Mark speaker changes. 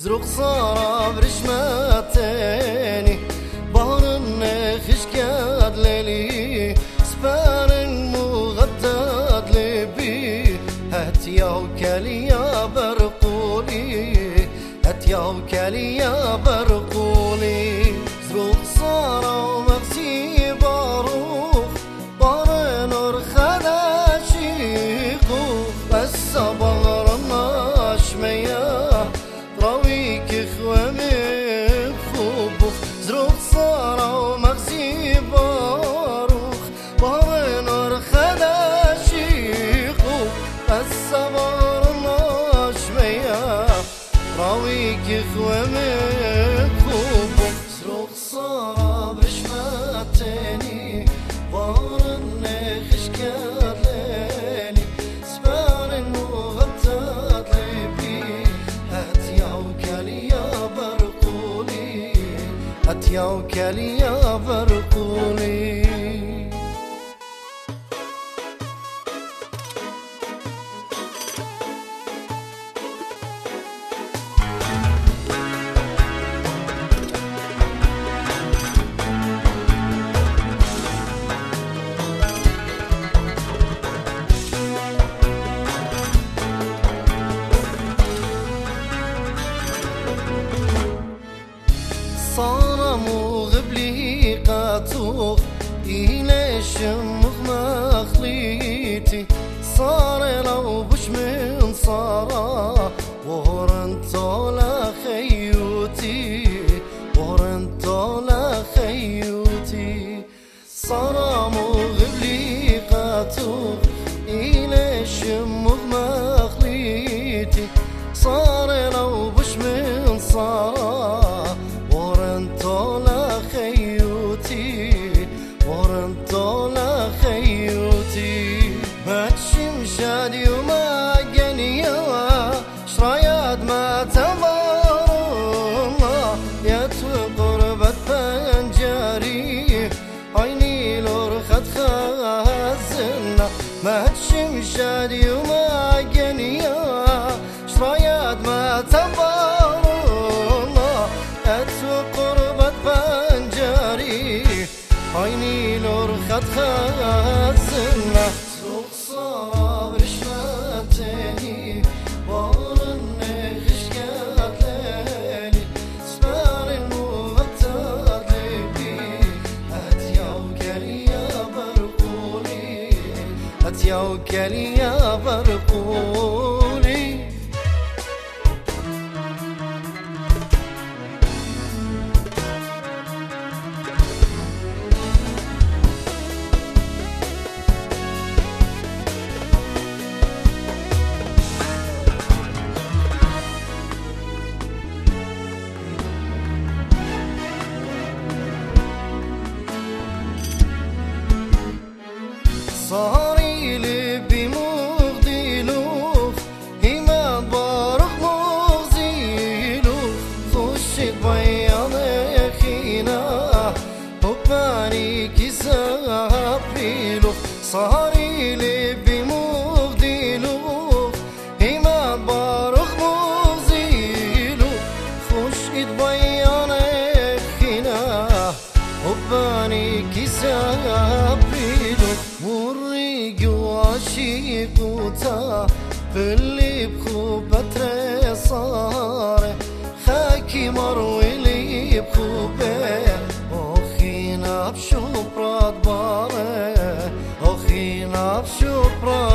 Speaker 1: زرق صار برشمتني بارن خشكاد ليلي سبارن مغدد لبي هات يا وكالي يا برقولي هات يا وكالي يا برقولي زرق صار ومغسي باروخ بارن ورخدا شيخو بس بغرنا شميا راويك خوامي خوبو زروق صارا ومغزي باروخ بارن ورخدا شيخو الصبر ناشميا راويك خوامي خوبو زروق صارا برشمتني بارن خشكار ليلي سبارن مغطات لبي هات يا وكالي يا برقولي صار مغبلي قاتوخ إليش مخليتي صار لو بش من صارا ورن طولا خيوتي ورن طولا خيوتي صار مغبلي قاتوخ إليش مخليتي صار لو بش من صارا طولا خيوتي ورن طولا خيوتي ما تشمشادي وما قنيا شراياد ما تبارنا يتوى قربة بنجاري عيني لورخت خازنا ما تشمشادي وما قنيا شراياد ما تبارنا يتوى عيني لورخت خازنا زروق صار برشمتني بارن خشكات ليلي سبارن مغطات لبي هات يا وكالي يا برقولي هات يا وكالي يا برقولي صاري لبي مغديلوخ هما بارخ مغزيلوخ خشت بياض خينا هباني كسابيلوخ صاري لبي مغديلوخ هما بارخ مغزيلوخ خشت بياض خينا هباني كسابيلوخ وريق وعشيقوتا اللي بخوبة صار خاكي مروي لي بخوبه أخينا بشبرات باره أخينا بشبرات